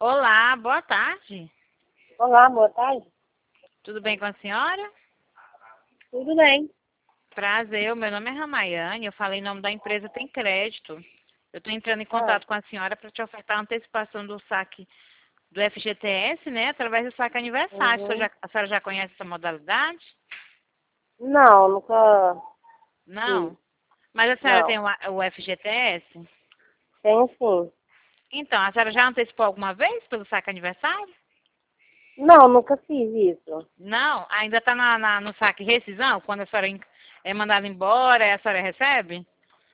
Olá, boa tarde. Olá, boa tarde. Tudo bem com a senhora? Tudo bem? Prazer, meu nome é Ramayane, eu falei em nome da empresa Tem Crédito. Eu estou entrando em Ah, contato com a senhora para te ofertar a antecipação do saque do FGTS, né, através do saque aniversário. uhum. A senhora já conhece essa modalidade? Não, nunca fiz. Não? Mas a senhora tem Não. o FGTS? Tenho sim. Então, a senhora já antecipou alguma vez pelo saque aniversário? Não, nunca fiz isso. Não? Ainda está no saque rescisão? Quando a senhora é mandada embora, a senhora recebe?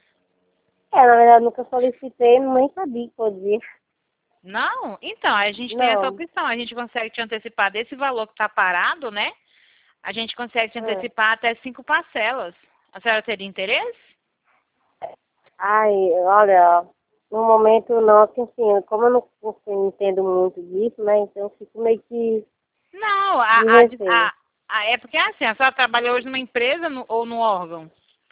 Na verdade, nunca solicitei, nem sabia que podia. Não? Então, a gente tem essa Não. opção. A gente consegue te antecipar desse valor que está parado, né? A gente consegue te Ah. antecipar até 5 parcelas. A senhora teria interesse? Ai, olha, no momento não, porque assim, como eu não entendo muito disso, né? Então eu fico meio que Não, de receio. é porque é assim, a senhora trabalha hoje numa empresa ou no órgão?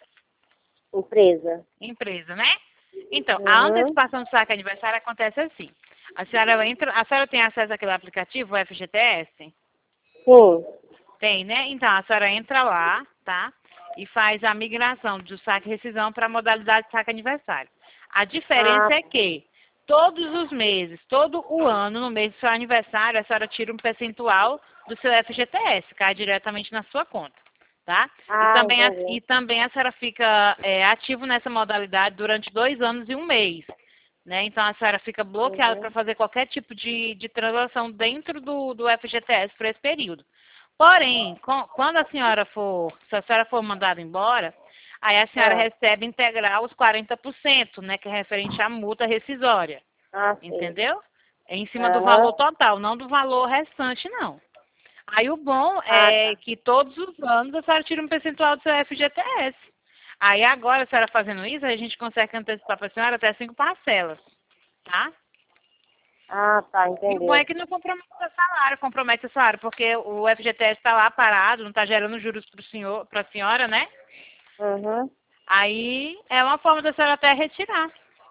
Empresa. Empresa, né? Então, a Uhum. antecipação do saque aniversário acontece assim. A senhora tem acesso àquele aplicativo, o FGTS? Sim. Tem, né? Então, a senhora entra lá, tá? E faz a migração do saque rescisão para a modalidade saque aniversário. A Ah, diferença é que todos os meses, todo o ano, no mês do seu aniversário, a senhora tira um percentual do seu FGTS, cai diretamente na sua conta, tá? entendi. E também a senhora fica ativo nessa modalidade durante 2 anos e um mês. Né? Então a senhora fica bloqueada para Uhum. fazer qualquer tipo de transação dentro do FGTS por esse período. Porém, quando se a senhora for mandada embora, aí a senhora Ah, recebe integral os 40%, né, que é referente à multa rescisória, sei. entendeu? É em cima do valor Aham. total, não do valor restante, não. Aí o bom Ah, é tá. que todos os anos a senhora tira um percentual do seu FGTS. Aí agora, a senhora fazendo isso, a gente consegue antecipar para a senhora até 5 parcelas, tá? Ah, tá, E o bom entendi. é que não compromete o salário, porque o FGTS está lá parado, não está gerando juros para a senhora, né? Uhum. Aí é uma forma da senhora até retirar.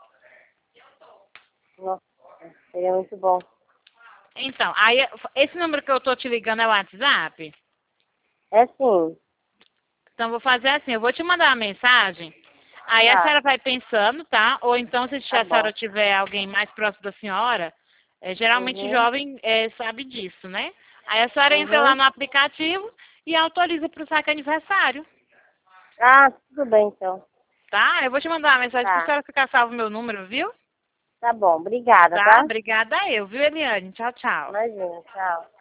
Nossa, seria muito bom. Então, aí esse número que eu tô te ligando é o WhatsApp? É sim, Então vou fazer assim, eu vou te mandar uma mensagem, aí a tá, senhora vai pensando, tá? Ou então se tá a senhora bom. tiver alguém mais próximo da senhora, geralmente Uhum, jovem sabe disso, né? Aí a senhora entra lá uhum. no aplicativo e autoriza para o saque aniversário. Ah, tudo bem então. Tá? Eu vou te mandar uma mensagem para a Tá, senhora ficar salvo o meu número, viu? tá bom. Obrigada, Tá? tá? Obrigada eu, viu, Eliane? Tchau, tchau. Imagina, tchau.